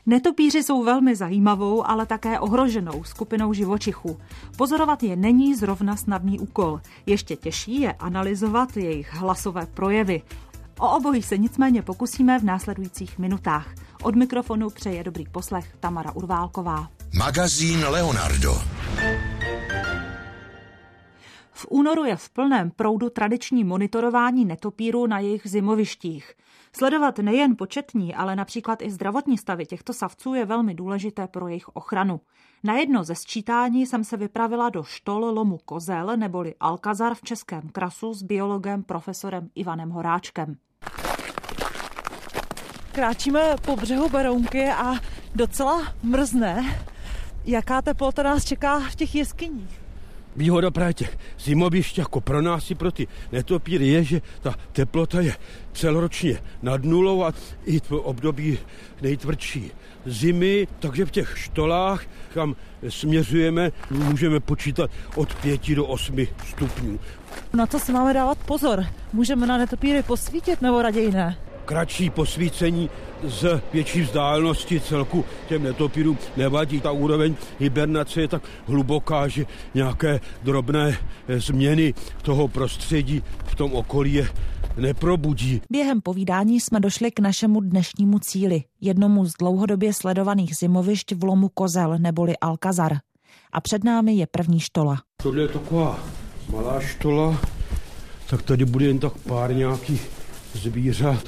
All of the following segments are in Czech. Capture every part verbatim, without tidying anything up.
Netopýři jsou velmi zajímavou, ale také ohroženou skupinou živočichů. Pozorovat je není zrovna snadný úkol. Ještě těžší je analyzovat jejich hlasové projevy. O obojí se nicméně pokusíme v následujících minutách. Od mikrofonu přeje dobrý poslech Tamara Urválková. Magazín Leonardo. V únoru je v plném proudu tradiční monitorování netopýrů na jejich zimovištích. Sledovat nejen početní, ale například i zdravotní stavy těchto savců je velmi důležité pro jejich ochranu. Na jedno ze sčítání jsem se vypravila do štol lomu Kozel neboli Alcazar v Českém Krasu s biologem profesorem Ivanem Horáčkem. Kráčíme po břehu Berounky a docela mrzne. Jaká teplota nás čeká v těch jeskyních? Výhoda právě těch zimovišť jako pro nás i pro ty netopíry je, že ta teplota je celoročně nad nulou a i v období nejtvrdší zimy, takže v těch štolách, kam směřujeme, můžeme počítat od pěti do osmi stupňů. Na co si máme dávat pozor? Můžeme na netopíry posvítit nebo raději ne? Kratší posvícení z větší vzdálenosti celku těm netopírům nevadí. Ta úroveň hibernace je tak hluboká, že nějaké drobné změny toho prostředí v tom okolí je neprobudí. Během povídání jsme došli k našemu dnešnímu cíli, jednomu z dlouhodobě sledovaných zimovišť v lomu Kozel neboli Alcazar. A před námi je první štola. Tohle je taková malá štola, tak tady bude jen tak pár nějakých zvířat.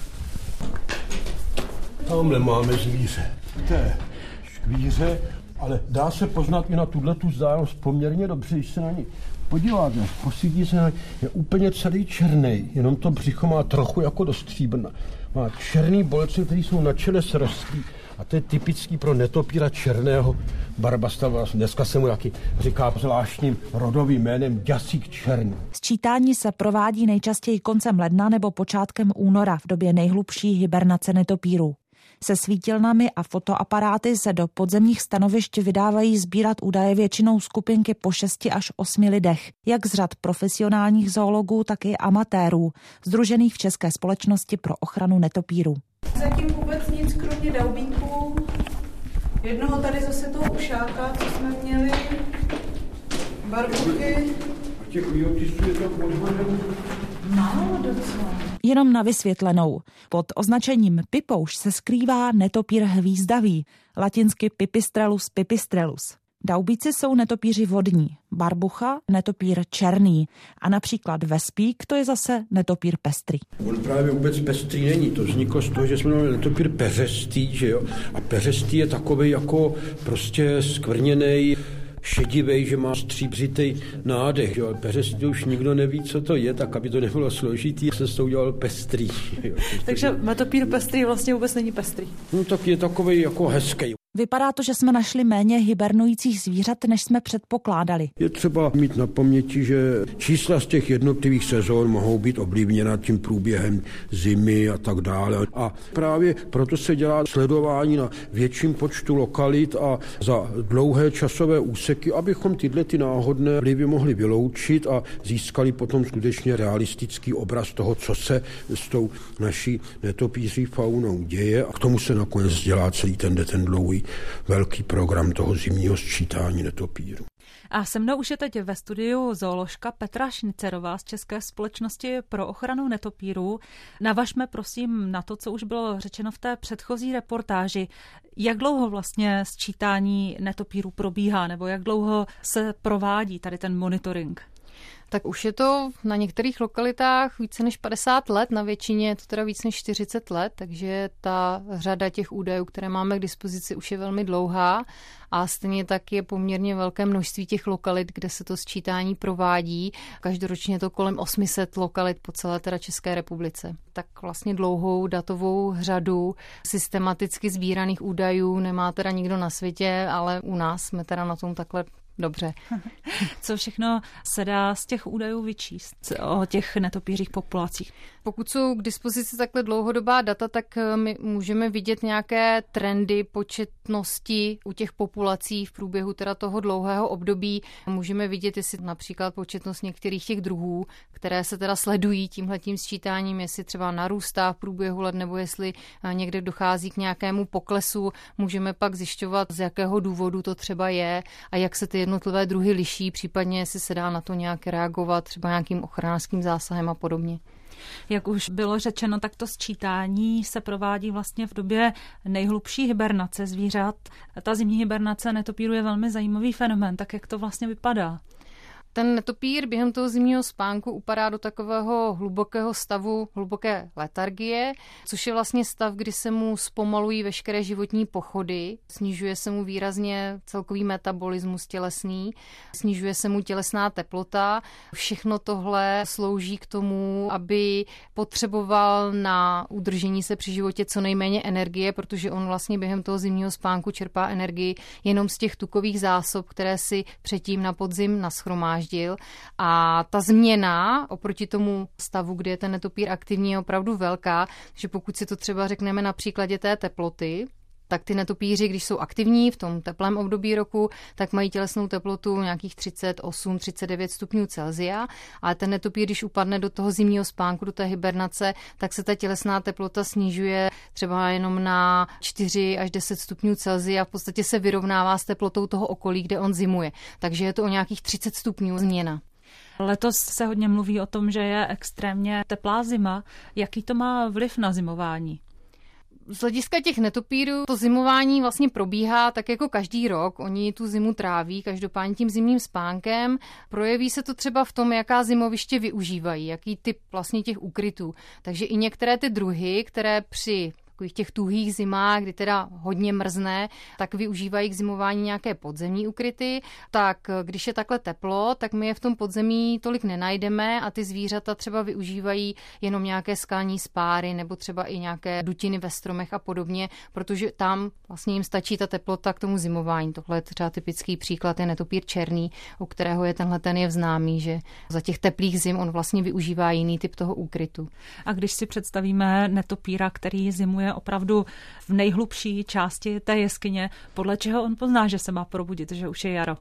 Tamhle máme zvíře. To je škvíře, ale dá se poznat i na tuhletu vzdálenost poměrně dobře, když se na ní podíváte. Posídí se na ní, je úplně celý černý, jenom to břicho má trochu jako do stříbrna. Má černý bolece, které jsou na čele srostlí a to je typický pro netopíra černého barbasta. Dneska se mu taky říká zvláštním rodovým jménem děsík černý. Sčítání se provádí nejčastěji koncem ledna nebo počátkem února v době nejhlubší hibernace netopírů. Se svítilnami a fotoaparáty se do podzemních stanovišť vydávají sbírat údaje většinou skupinky po šesti až osmi lidech, jak z řad profesionálních zoologů, tak i amatérů, sdružených v České společnosti pro ochranu netopírů. Zatím vůbec nic kromě daubíků. Jednoho tady zase toho ušáka, co jsme měli, barbuchy. A těch výotisů je to odhodem. Málo docela. Jenom na vysvětlenou. Pod označením pipouš se skrývá netopír hvízdavý, latinsky Pipistrellus pipistrellus. Daubíci jsou netopíři vodní, barbucha netopír černý a například vespík to je zase netopír pestrý. On právě vůbec pestrý není, to vzniklo z toho, že jsme měli netopír peřestý, že jo? A peřestý je takovej jako prostě skvrněnej, šedivej, že má stříbřitej nádech. Jo. Peřestý už nikdo neví, co to je, tak aby to nebylo složitý, se s tou udělal pestrý. Jo. Takže netopír pestrý vlastně vůbec není pestrý. No tak je takovej jako hezký. Vypadá to, že jsme našli méně hibernujících zvířat, než jsme předpokládali. Je třeba mít na paměti, že čísla z těch jednotlivých sezón mohou být ovlivněna tím průběhem zimy a tak dále. A právě proto se dělá sledování na větším počtu lokalit a za dlouhé časové úseky, abychom tyhle ty náhodné vlivy mohli vyloučit a získali potom skutečně realistický obraz toho, co se s tou naší netopíří faunou děje. A k tomu se nakonec dělá celý ten, ten dlouhý velký program toho zimního sčítání netopírů. A se mnou už je teď ve studiu zooložka Petra Šnicerová z České společnosti pro ochranu netopírů. Navažme prosím na to, co už bylo řečeno v té předchozí reportáži. Jak dlouho vlastně sčítání netopírů probíhá, nebo jak dlouho se provádí tady ten monitoring? Tak už je to na některých lokalitách více než padesát let, na většině je to teda víc než čtyřicet let, takže ta řada těch údajů, které máme k dispozici, už je velmi dlouhá a stejně tak je poměrně velké množství těch lokalit, kde se to sčítání provádí. Každoročně je to kolem osm set lokalit po celé teda České republice. Tak vlastně dlouhou datovou řadu systematicky sbíraných údajů nemá teda nikdo na světě, ale u nás jsme teda na tom takhle dobře. Co všechno se dá z těch údajů vyčíst o těch netopířích populacích? Pokud jsou k dispozici takhle dlouhodobá data, tak my můžeme vidět nějaké trendy početnosti u těch populací v průběhu teda toho dlouhého období. Můžeme vidět, jestli například početnost některých těch druhů, které se teda sledují tímhletím sčítáním, jestli třeba narůstá v průběhu let, nebo jestli někde dochází k nějakému poklesu. Můžeme pak zjišťovat, z jakého důvodu to třeba je a jak se ty jednotlivé druhy liší, případně jestli se dá na to nějak reagovat, třeba nějakým ochranářským zásahem a podobně. Jak už bylo řečeno, tak to sčítání se provádí vlastně v době nejhlubší hibernace zvířat. Ta zimní hibernace netopíru je velmi zajímavý fenomén, tak jak to vlastně vypadá? Ten netopír během toho zimního spánku upadá do takového hlubokého stavu, hluboké letargie, což je vlastně stav, kdy se mu zpomalují veškeré životní pochody, snižuje se mu výrazně celkový metabolismus tělesný, snižuje se mu tělesná teplota. Všechno tohle slouží k tomu, aby potřeboval na udržení se při životě co nejméně energie, protože on vlastně během toho zimního spánku čerpá energii jenom z těch tukových zásob, které si předtím na podzim nashromáždí. A ta změna oproti tomu stavu, kdy je ten netopír aktivní, je opravdu velká, že pokud si to třeba řekneme na příkladě té teploty, tak ty netopíři, když jsou aktivní v tom teplém období roku, tak mají tělesnou teplotu nějakých třicet osm třicet devět stupňů Celsia, ale ten netopír, když upadne do toho zimního spánku, do té hibernace, tak se ta tělesná teplota snižuje třeba jenom na čtyři až deset stupňů Celsia a v podstatě se vyrovnává s teplotou toho okolí, kde on zimuje. Takže je to o nějakých třicet stupňů změna. Letos se hodně mluví o tom, že je extrémně teplá zima. Jaký to má vliv na zimování? Z hlediska těch netopírů to zimování vlastně probíhá tak jako každý rok. Oni tu zimu tráví každopádně tím zimním spánkem. Projeví se to třeba v tom, jaká zimoviště využívají, jaký typ vlastně těch úkrytů. Takže i některé ty druhy, které při takových těch tuhých zimách, kdy teda hodně mrzne, tak využívají k zimování nějaké podzemní ukryty. Tak když je takhle teplo, tak my je v tom podzemí tolik nenajdeme a ty zvířata třeba využívají jenom nějaké skalní spáry nebo třeba i nějaké dutiny ve stromech a podobně, protože tam vlastně jim stačí ta teplota k tomu zimování. Tohle je třeba typický příklad, je netopír černý, u kterého je tenhle ten jev známý, že za těch teplých zim on vlastně využívá jiný typ toho úkrytu. A když si představíme netopíra, který zimuje opravdu v nejhlubší části té jeskyně, podle čeho on pozná, že se má probudit, že už je jaro?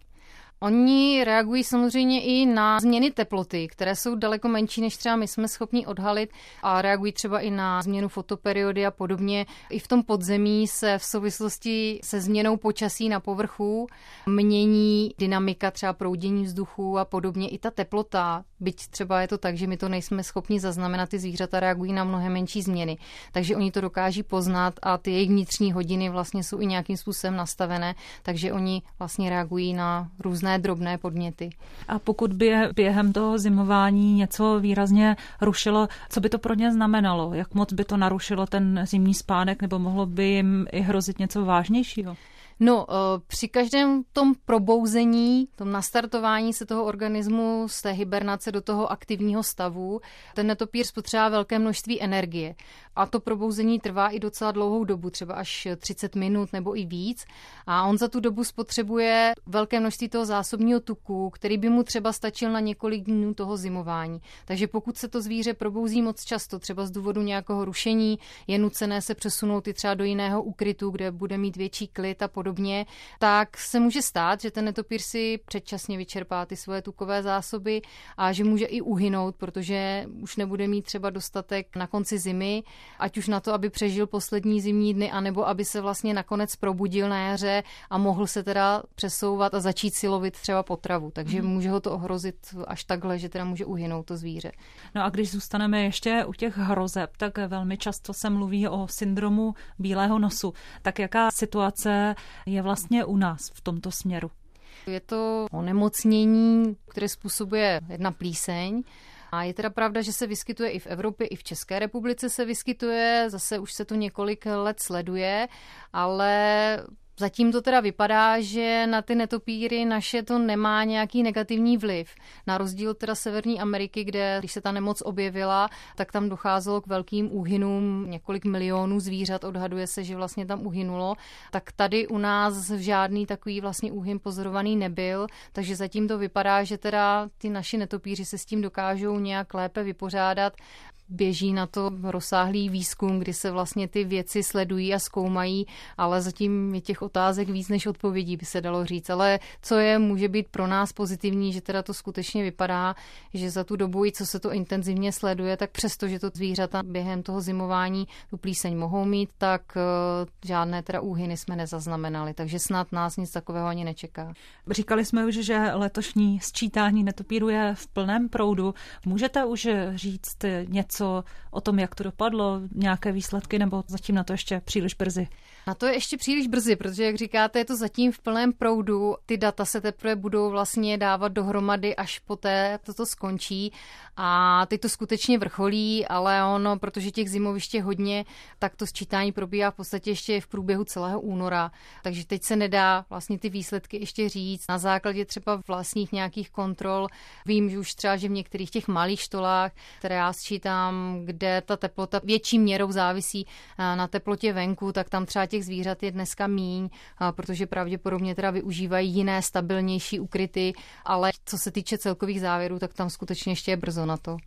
Oni reagují samozřejmě i na změny teploty, které jsou daleko menší, než třeba my jsme schopni odhalit a reagují třeba i na změnu fotoperiody a podobně. I v tom podzemí se v souvislosti se změnou počasí na povrchu mění dynamika třeba proudění vzduchu a podobně i ta teplota. Byť třeba je to tak, že my to nejsme schopni zaznamenat, ty zvířata reagují na mnohem menší změny. Takže oni to dokáží poznat a ty jejich vnitřní hodiny vlastně jsou i nějakým způsobem nastavené, takže oni vlastně reagují na různé drobné podněty. A pokud by během toho zimování něco výrazně rušilo, co by to pro ně znamenalo? Jak moc by to narušilo ten zimní spánek, nebo mohlo by jim i hrozit něco vážnějšího? No, při každém tom probouzení, tom nastartování se toho organismu z té hibernace do toho aktivního stavu, ten netopír spotřebuje velké množství energie. A to probouzení trvá i docela dlouhou dobu, třeba až třicet minut nebo i víc. A on za tu dobu spotřebuje velké množství toho zásobního tuku, který by mu třeba stačil na několik dnů toho zimování. Takže pokud se to zvíře probouzí moc často, třeba z důvodu nějakého rušení, je nucené se přesunout i třeba do jiného úkrytu, kde bude mít větší klid a podobně, tak se může stát, že ten netopír si předčasně vyčerpá ty svoje tukové zásoby a že může i uhynout, protože už nebude mít třeba dostatek na konci zimy, ať už na to, aby přežil poslední zimní dny, anebo aby se vlastně nakonec probudil na jaře a mohl se teda přesouvat a začít si lovit třeba potravu. Takže hmm. může ho to ohrozit až takhle, že teda může uhynout to zvíře. No a když zůstaneme ještě u těch hrozeb, tak velmi často se mluví o syndromu bílého nosu. Tak jaká situace je vlastně u nás v tomto směru? Je to onemocnění, které způsobuje jedna plíseň. A je teda pravda, že se vyskytuje i v Evropě, i v České republice se vyskytuje, zase už se to několik let sleduje, ale Zatím to teda vypadá, že na ty netopíry naše to nemá nějaký negativní vliv. Na rozdíl teda Severní Ameriky, kde když se ta nemoc objevila, tak tam docházelo k velkým úhynům, několik milionů zvířat, odhaduje se, že vlastně tam uhynulo. Tak tady u nás žádný takový vlastně úhyn pozorovaný nebyl, takže zatím to vypadá, že teda ty naši netopíři se s tím dokážou nějak lépe vypořádat. Běží na to rozsáhlý výzkum, kdy se vlastně ty věci sledují a zkoumají, ale zatím je těch otázek víc než odpovědí, by se dalo říct. Ale co je, může být pro nás pozitivní, že teda to skutečně vypadá, že za tu dobu, i co se to intenzivně sleduje, tak přesto, že to zvířata během toho zimování tu plíseň mohou mít, tak uh, žádné teda úhyny jsme nezaznamenali, takže snad nás nic takového ani nečeká. Říkali jsme už, že letošní sčítání netopírů je v plném proudu. Můžete už říct něco co o tom, jak to dopadlo, nějaké výsledky, nebo zatím na to ještě příliš brzy? Na to je ještě příliš brzy, protože, jak říkáte, je to zatím v plném proudu. Ty data se teprve budou vlastně dávat dohromady, až poté toto skončí. A teď to skutečně vrcholí, ale ono, protože těch zimovišť je hodně, tak to sčítání probíhá v podstatě ještě v průběhu celého února. Takže teď se nedá vlastně ty výsledky ještě říct. Na základě třeba vlastních nějakých kontrol vím, že už třeba, že v některých těch malých štolách, které já sčítám, kde ta teplota větší měrou závisí na teplotě venku, tak tam třeba těch zvířat je dneska míň, protože pravděpodobně teda využívají jiné stabilnější ukryty, ale co se týče celkových závěrů, tak tam skutečně ještě je brzo na to.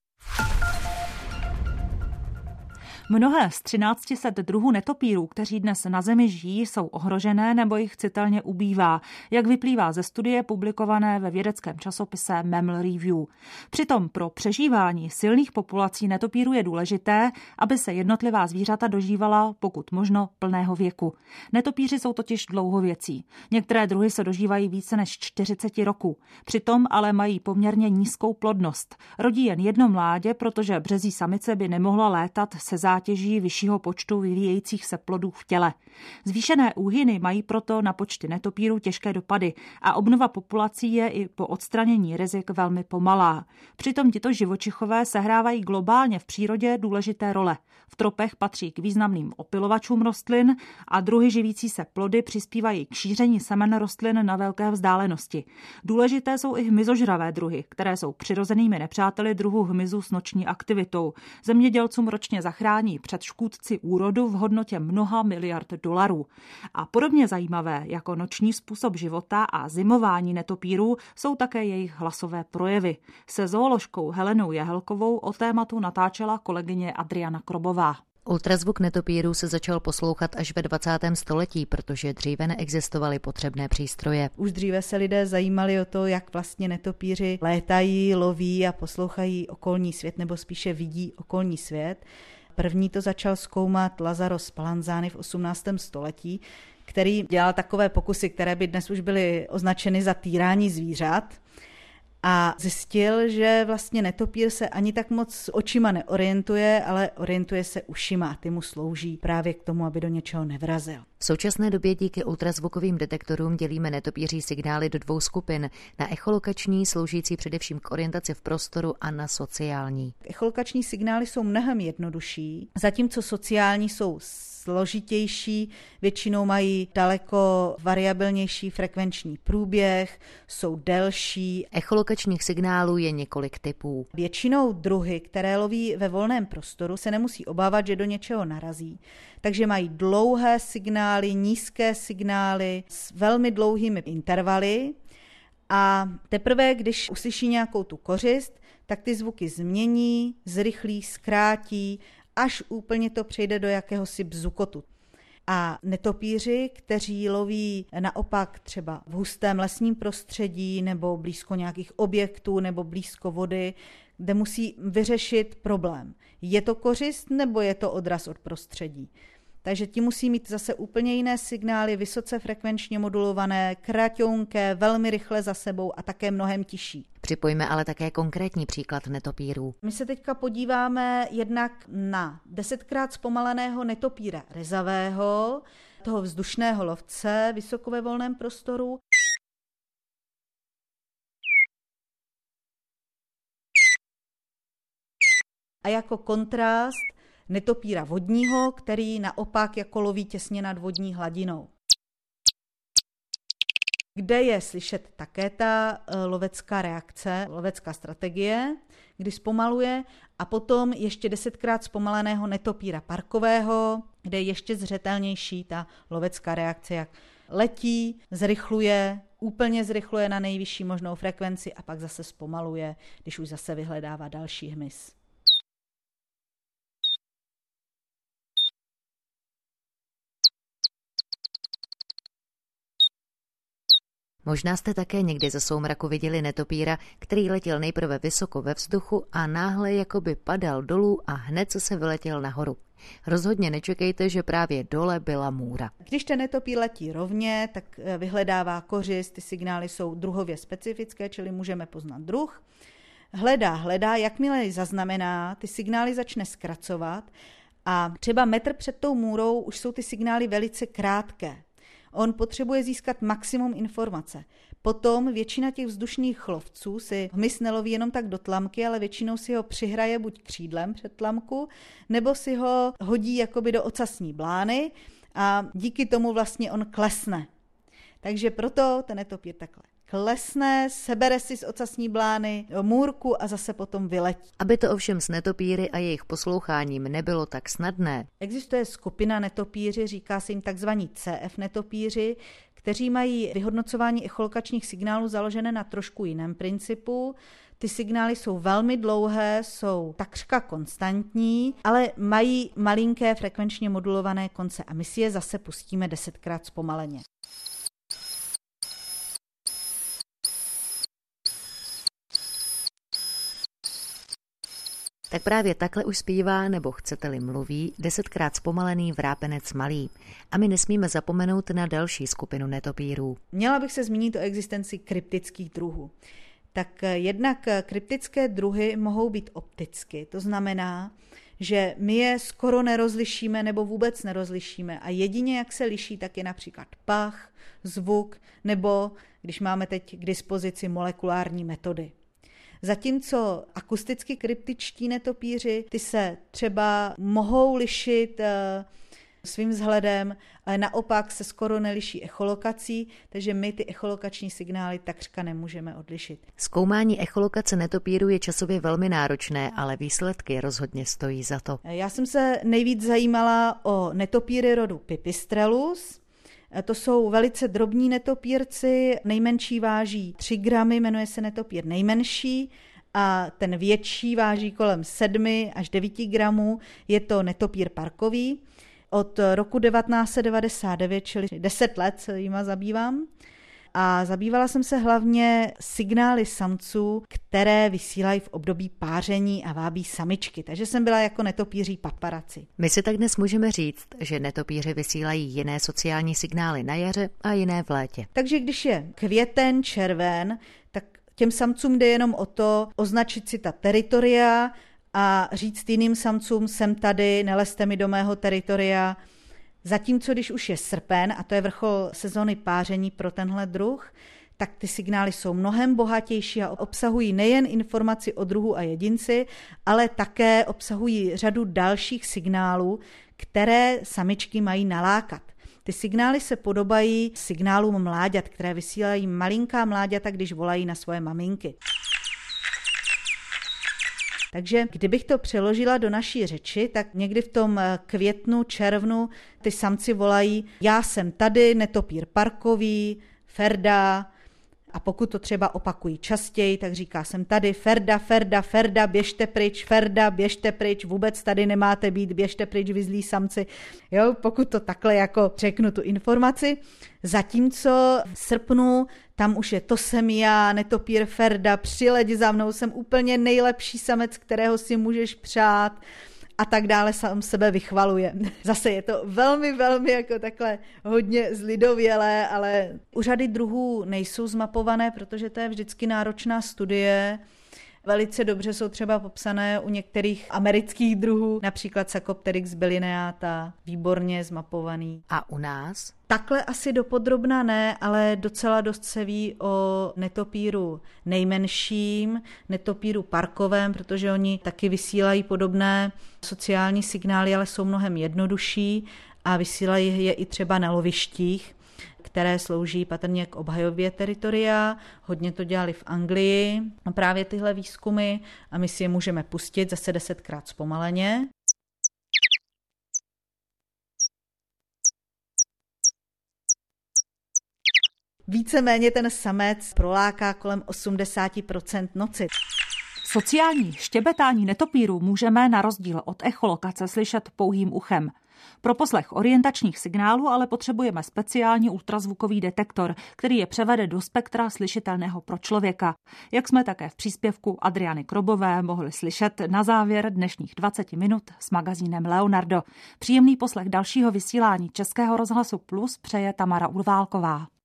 Mnohé z třináct set druhů netopírů, kteří dnes na Zemi žijí, jsou ohrožené nebo jich citelně ubývá, jak vyplývá ze studie publikované ve vědeckém časopise Mammal Review. Přitom pro přežívání silných populací netopírů je důležité, aby se jednotlivá zvířata dožívala pokud možno plného věku. Netopíři jsou totiž dlouhověcí. Některé druhy se dožívají více než čtyřicet roků. Přitom ale mají poměrně nízkou plodnost. Rodí jen jedno mládě, protože březí samice by nemohla létat se zátěží vyššího počtu vyvíjejících se plodů v těle. Zvýšené úhyny mají proto na počty netopírů těžké dopady a obnova populací je i po odstranění rizik velmi pomalá. Přitom tito živočichové sehrávají globálně v přírodě důležité role. V tropech patří k významným opylovačům rostlin a druhy živící se plody přispívají k šíření semen rostlin na velké vzdálenosti. Důležité jsou i hmyzožravé druhy, které jsou přirozenými nepřáteli druhů hmyzu s noční aktivitou. Zemědělcům ročně zachrání před škůdci úrodu v hodnotě mnoha miliard dolarů. A podobně zajímavé jako noční způsob života a zimování netopírů jsou také jejich hlasové projevy. Se zooložkou Helenou Jehelkovou o tématu natáčela kolegyně Adriana Krobová. Ultrazvuk netopírů se začal poslouchat až ve dvacátém století, protože dříve neexistovaly potřebné přístroje. Už dříve se lidé zajímali o to, jak vlastně netopíři létají, loví a poslouchají okolní svět, nebo spíše vidí okolní svět. První to začal zkoumat Lazaro Spallanzani v osmnáctém století, který dělal takové pokusy, které by dnes už byly označeny za týrání zvířat. A zjistil, že vlastně netopír se ani tak moc očima neorientuje, ale orientuje se ušima. Ty mu slouží právě k tomu, aby do něčeho nevrazil. V současné době díky ultrazvukovým detektorům dělíme netopíří signály do dvou skupin. Na echolokační, sloužící především k orientaci v prostoru, a na sociální. Echolokační signály jsou mnohem jednodušší, zatímco sociální jsou složitější, většinou mají daleko variabilnější frekvenční průběh, jsou delší. Echolokačních signálů je několik typů. Většinou druhy, které loví ve volném prostoru, se nemusí obávat, že do něčeho narazí. Takže mají dlouhé signály, nízké signály s velmi dlouhými intervaly a teprve, když uslyší nějakou tu kořist, tak ty zvuky změní, zrychlí, zkrátí, až úplně to přejde do jakéhosi bzukotu. A netopíři, kteří loví naopak třeba v hustém lesním prostředí nebo blízko nějakých objektů nebo blízko vody, kde musí vyřešit problém. Je to kořist nebo je to odraz od prostředí? Takže ti musí mít zase úplně jiné signály, vysoce frekvenčně modulované, kraťonké, velmi rychle za sebou a také mnohem tiší. Připojme ale také konkrétní příklad netopírů. My se teďka podíváme jednak na desetkrát zpomaleného netopíra rezavého, toho vzdušného lovce, vysoko ve volném prostoru. A jako kontrast netopíra vodního, který naopak jako loví těsně nad vodní hladinou. kde je slyšet také ta lovecká reakce, lovecká strategie, kdy zpomaluje, a potom ještě desetkrát zpomaleného netopíra parkového, kde je ještě zřetelnější ta lovecká reakce, jak letí, zrychluje, úplně zrychluje na nejvyšší možnou frekvenci a pak zase zpomaluje, když už zase vyhledává další hmyz. Možná jste také někdy ze soumraku viděli netopíra, který letěl nejprve vysoko ve vzduchu a náhle jakoby padal dolů a hned se vyletěl nahoru. Rozhodně nečekejte, že právě dole byla můra. Když ten netopír letí rovně, tak vyhledává kořist, ty signály jsou druhově specifické, čili můžeme poznat druh. Hledá, hledá, jakmile ji zaznamená, ty signály začne zkracovat a třeba metr před tou můrou už jsou ty signály velice krátké. On potřebuje získat maximum informace. Potom většina těch vzdušných lovců si hmyz neloví jenom tak do tlamky, ale většinou si ho přihraje buď křídlem před tlamku, nebo si ho hodí jakoby do ocasní blány a díky tomu vlastně on klesne. Takže proto ten netopír takhle klesne, sebere si z ocasní blány do můrku a zase potom vyletí. Aby to ovšem s netopíry a jejich posloucháním nebylo tak snadné. Existuje skupina netopíři, říká se jim takzvaní C F netopíři, kteří mají vyhodnocování echolokačních signálů založené na trošku jiném principu. Ty signály jsou velmi dlouhé, jsou takřka konstantní, ale mají malinké frekvenčně modulované konce a my si je zase pustíme desetkrát zpomaleně. Tak právě takhle už zpívá, nebo chcete-li mluví, desetkrát zpomalený vrápenec malý. A my nesmíme zapomenout na další skupinu netopírů. Měla bych se zmínit o existenci kryptických druhů. Tak jednak kryptické druhy mohou být opticky, to znamená, že my je skoro nerozlišíme nebo vůbec nerozlišíme a jedině jak se liší, tak je například pach, zvuk nebo když máme teď k dispozici molekulární metody. Zatímco akusticky kryptičtí netopíři, ty se třeba mohou lišit e, svým vzhledem, ale naopak se skoro neliší echolokací, takže my ty echolokační signály takřka nemůžeme odlišit. Zkoumání echolokace netopíru je časově velmi náročné, ale výsledky rozhodně stojí za to. Já jsem se nejvíc zajímala o netopíry rodu Pipistrellus. To jsou velice drobní netopírci, nejmenší váží tři gramy, jmenuje se netopír nejmenší a ten větší váží kolem sedm až devět gramů, je to netopír parkový. Od roku devatenáct set devadesát devět, čili deset let se jima zabývám. A zabývala jsem se hlavně signály samců, které vysílají v období páření a vábí samičky. Takže jsem byla jako netopíří paparaci. My si tak dnes můžeme říct, že netopíři vysílají jiné sociální signály na jaře a jiné v létě. Takže když je květen, červen, tak těm samcům jde jenom o to označit si ta teritoria a říct jiným samcům, jsem tady, nelezte mi do mého teritoria. Zatímco když už je srpen, a to je vrchol sezóny páření pro tenhle druh, tak ty signály jsou mnohem bohatější a obsahují nejen informaci o druhu a jedinci, ale také obsahují řadu dalších signálů, které samičky mají nalákat. Ty signály se podobají signálům mláďat, které vysílají malinká mláďata, když volají na svoje maminky. Takže kdybych to přeložila do naší řeči, tak někdy v tom květnu, červnu ty samci volají já jsem tady, netopír parkový, Ferda, a pokud to třeba opakují častěji, tak říká jsem tady, Ferda, Ferda, Ferda, běžte pryč, Ferda, běžte pryč, vůbec tady nemáte být, běžte pryč, vyzlí samci. Jo, pokud to takhle jako řeknu tu informaci. Zatímco v srpnu tam už je to jsem já, netopír Ferda, přileď za mnou, jsem úplně nejlepší samec, kterého si můžeš přát a tak dále, sám sebe vychvaluje. Zase je to velmi, velmi jako takhle hodně zlidovělé, ale u řady druhů nejsou zmapované, protože to je vždycky náročná studie. Velice dobře jsou třeba popsané u některých amerických druhů, například Sacopteryx bellineata, výborně zmapovaný. A u nás? Takhle asi dopodrobna ne, ale docela dost se ví o netopíru nejmenším, netopíru parkovém, protože oni taky vysílají podobné sociální signály, ale jsou mnohem jednodušší a vysílají je i třeba na lovištích. které slouží patrně k obhajobě teritoria. Hodně to dělali v Anglii, právě tyhle výzkumy, a my si je můžeme pustit zase desetkrát zpomaleně. Víceméně ten samec proláká kolem osmdesát procent noci. Sociální štěbetání netopírů můžeme na rozdíl od echolokace slyšet pouhým uchem. Pro poslech orientačních signálů ale potřebujeme speciální ultrazvukový detektor, který je převede do spektra slyšitelného pro člověka. Jak jsme také v příspěvku Adriany Krobové mohli slyšet na závěr dnešních dvacet minut s magazínem Leonardo. Příjemný poslech dalšího vysílání Českého rozhlasu Plus přeje Tamara Urválková.